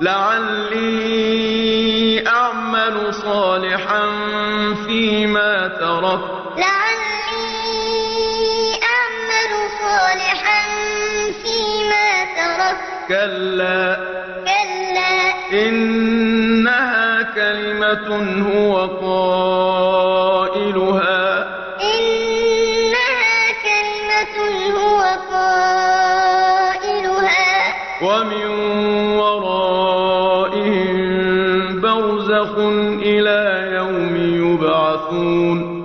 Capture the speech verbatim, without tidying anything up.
لعلي أعمل صالحا فيما تركت لعلي أعمل صالحا فيما تركت كلا كلا إنها كلمة هو قائلها إنها كلمة هو قائلها ومن ورائهم برزخ إلى يوم يبعثون